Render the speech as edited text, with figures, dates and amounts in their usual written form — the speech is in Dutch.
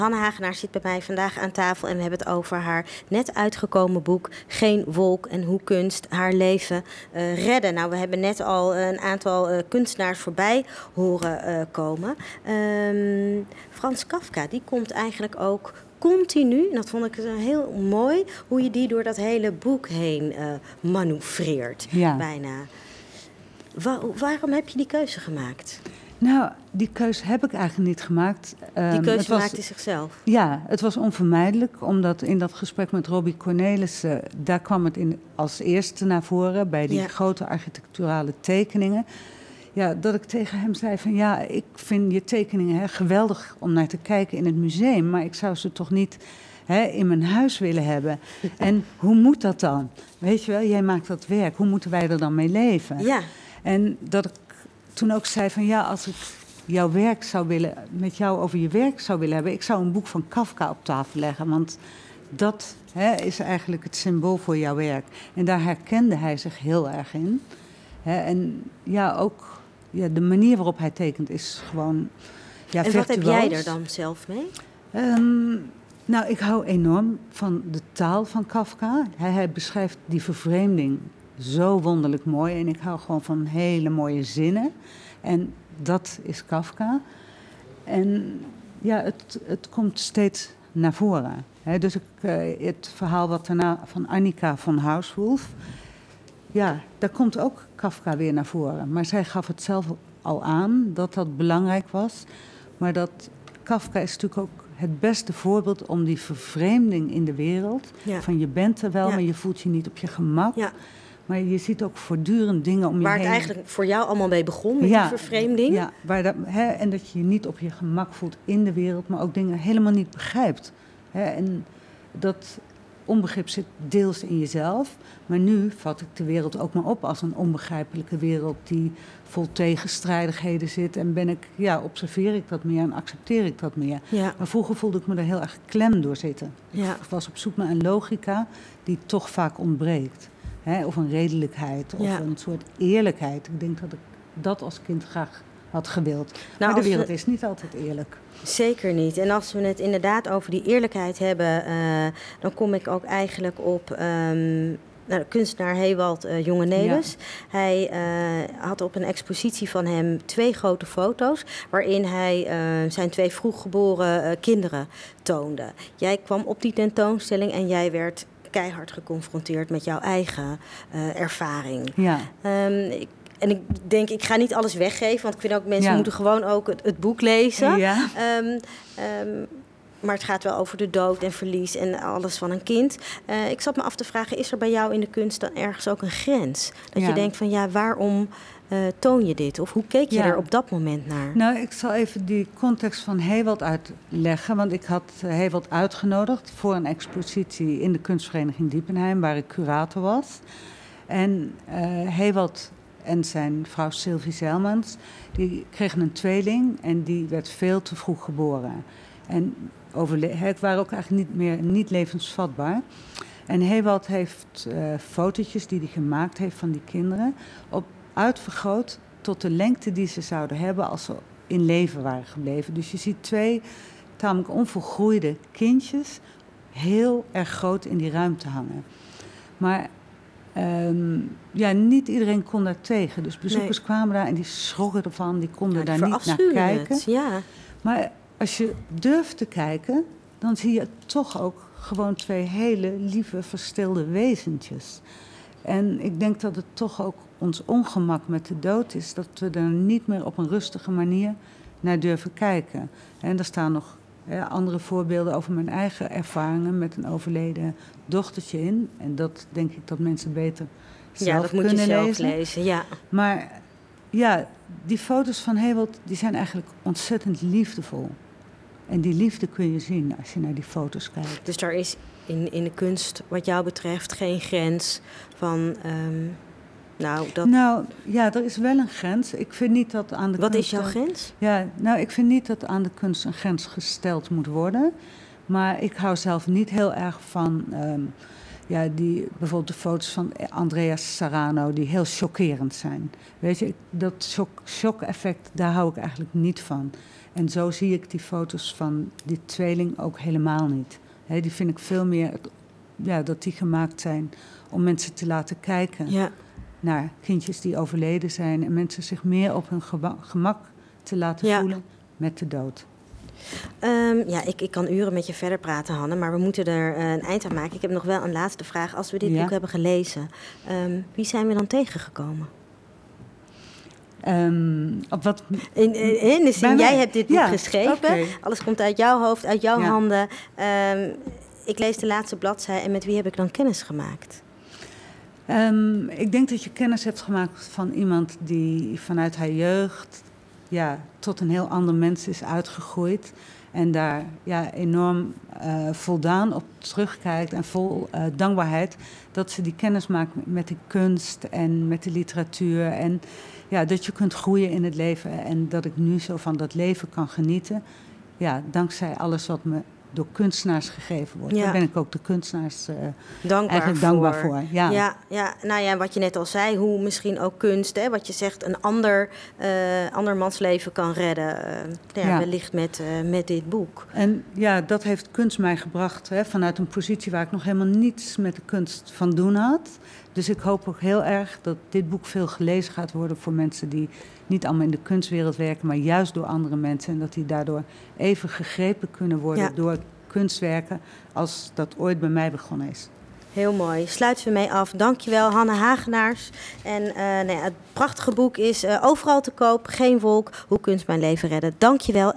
Hanne Hagenaar zit bij mij vandaag aan tafel en we hebben het over haar net uitgekomen boek Geen wolk en hoe kunst haar leven redden. Nou, we hebben net al een aantal kunstenaars voorbij horen komen. Frans Kafka, die komt eigenlijk ook continu, en dat vond ik heel mooi, hoe je die door dat hele boek heen manoeuvreert, bijna. Waarom heb je die keuze gemaakt? Nou, die keuze heb ik eigenlijk niet gemaakt. Die keuze maakte zichzelf? Ja, het was onvermijdelijk, omdat in dat gesprek met Robbie Cornelissen, daar kwam het als eerste naar voren, bij die grote architecturale tekeningen. Ja, dat ik tegen hem zei van ja, ik vind je tekeningen geweldig om naar te kijken in het museum, maar ik zou ze toch niet in mijn huis willen hebben. En hoe moet dat dan? Weet je wel, jij maakt dat werk, hoe moeten wij er dan mee leven? Ja. En dat ik toen ook zei van ja, als ik jouw werk zou willen, met jou over je werk zou willen hebben, ik zou een boek van Kafka op tafel leggen, want dat is eigenlijk het symbool voor jouw werk. En daar herkende hij zich heel erg in. En ja, ook de manier waarop hij tekent is gewoon en virtuoos. Wat heb jij er dan zelf mee? Nou, ik hou enorm van de taal van Kafka. Hij beschrijft die vervreemding zo wonderlijk mooi. En ik hou gewoon van hele mooie zinnen. En dat is Kafka. En ja, het komt steeds naar voren. Dus het verhaal wat daarna van Annika van Hauswolf, ja, daar komt ook Kafka weer naar voren. Maar zij gaf het zelf al aan dat dat belangrijk was. Maar dat Kafka is natuurlijk ook het beste voorbeeld om die vervreemding in de wereld. Ja. Van je bent er wel, maar je voelt je niet op je gemak. Ja. Maar je ziet ook voortdurend dingen om je heen. Waar het eigenlijk voor jou allemaal mee begon, met die vervreemding. Ja, en dat je je niet op je gemak voelt in de wereld, maar ook dingen helemaal niet begrijpt. En dat onbegrip zit deels in jezelf. Maar nu vat ik de wereld ook maar op als een onbegrijpelijke wereld die vol tegenstrijdigheden zit. En observeer ik dat meer en accepteer ik dat meer. Ja. Maar vroeger voelde ik me er heel erg klem door zitten. Ja. Ik was op zoek naar een logica die toch vaak ontbreekt. Of een redelijkheid, of een soort eerlijkheid. Ik denk dat ik dat als kind graag had gewild. Maar de wereld is niet altijd eerlijk. Zeker niet. En als we het inderdaad over die eerlijkheid hebben, dan kom ik ook eigenlijk op de kunstenaar Hewald Jongenelis. Ja. Hij had op een expositie van hem 2 grote foto's, waarin hij zijn 2 vroeggeboren kinderen toonde. Jij kwam op die tentoonstelling en jij werd keihard geconfronteerd met jouw eigen ervaring. Ja. En ik denk, ik ga niet alles weggeven, want ik vind ook mensen moeten gewoon ook het boek lezen. Ja. Maar het gaat wel over de dood en verlies en alles van een kind. Ik zat me af te vragen, is er bij jou in de kunst dan ergens ook een grens? Dat je denkt van waarom toon je dit? Of hoe keek je er op dat moment naar? Nou, ik zal even die context van Hewald uitleggen. Want ik had Hewald uitgenodigd voor een expositie in de kunstvereniging Diepenheim, waar ik curator was. En Hewald en zijn vrouw Sylvie Zijlmans, die kregen een tweeling en die werd veel te vroeg geboren. En waren ook eigenlijk niet levensvatbaar. En Hewald heeft fotootjes die hij gemaakt heeft van die kinderen uitvergroot tot de lengte die ze zouden hebben als ze in leven waren gebleven. Dus je ziet 2 tamelijk onvolgroeide kindjes heel erg groot in die ruimte hangen. Maar niet iedereen kon daar tegen. Dus bezoekers kwamen daar en die schrokken ervan, die konden daar niet naar kijken. Maar als je durft te kijken, dan zie je toch ook gewoon 2 hele lieve, verstilde wezentjes. En ik denk dat het toch ook ons ongemak met de dood is, dat we er niet meer op een rustige manier naar durven kijken. En er staan nog andere voorbeelden over mijn eigen ervaringen met een overleden dochtertje in. En dat denk ik dat mensen beter zelf kunnen lezen. Ja, dat moet je zelf lezen, ja. Maar die foto's van Hewald, die zijn eigenlijk ontzettend liefdevol. En die liefde kun je zien als je naar die foto's kijkt. Dus daar is in de kunst, wat jou betreft, geen grens van... er is wel een grens. Ik vind niet dat aan de Wat kunst... is jouw grens? Ik vind niet dat aan de kunst een grens gesteld moet worden. Maar ik hou zelf niet heel erg van... bijvoorbeeld de foto's van Andreas Sarano, die heel chockerend zijn. Weet je, dat shock-effect, daar hou ik eigenlijk niet van. En zo zie ik die foto's van die tweeling ook helemaal niet. Die vind ik veel meer, dat die gemaakt zijn om mensen te laten kijken naar kindjes die overleden zijn. En mensen zich meer op hun gemak te laten voelen met de dood. Ik kan uren met je verder praten, Hanne, maar we moeten er een eind aan maken. Ik heb nog wel een laatste vraag. Als we dit boek hebben gelezen, wie zijn we dan tegengekomen? Op wat? In de zin, jij hebt dit boek geschreven. Okay. Alles komt uit jouw hoofd, uit jouw handen. Ik lees de laatste bladzij en met wie heb ik dan kennis gemaakt? Ik denk dat je kennis hebt gemaakt van iemand die vanuit haar jeugd tot een heel ander mens is uitgegroeid. En daar enorm voldaan op terugkijkt en vol dankbaarheid dat ze die kennis maakt met de kunst en met de literatuur. En dat je kunt groeien in het leven en dat ik nu zo van dat leven kan genieten. Dankzij alles wat me door kunstenaars gegeven wordt. Daar ben ik ook de kunstenaars dankbaar voor. Ja, wat je net al zei, hoe misschien ook kunst, wat je zegt, een andermans leven kan redden. Wellicht met dit boek. En dat heeft kunst mij gebracht, vanuit een positie waar ik nog helemaal niets met de kunst van doen had. Dus ik hoop ook heel erg dat dit boek veel gelezen gaat worden voor mensen die niet allemaal in de kunstwereld werken, maar juist door andere mensen. En dat die daardoor even gegrepen kunnen worden door kunstwerken als dat ooit bij mij begonnen is. Heel mooi. Sluiten we mee af. Dankjewel, Hanne Hagenaars. En het prachtige boek is overal te koop. Geen wolk. Hoe kunst mijn leven redden. Dankjewel.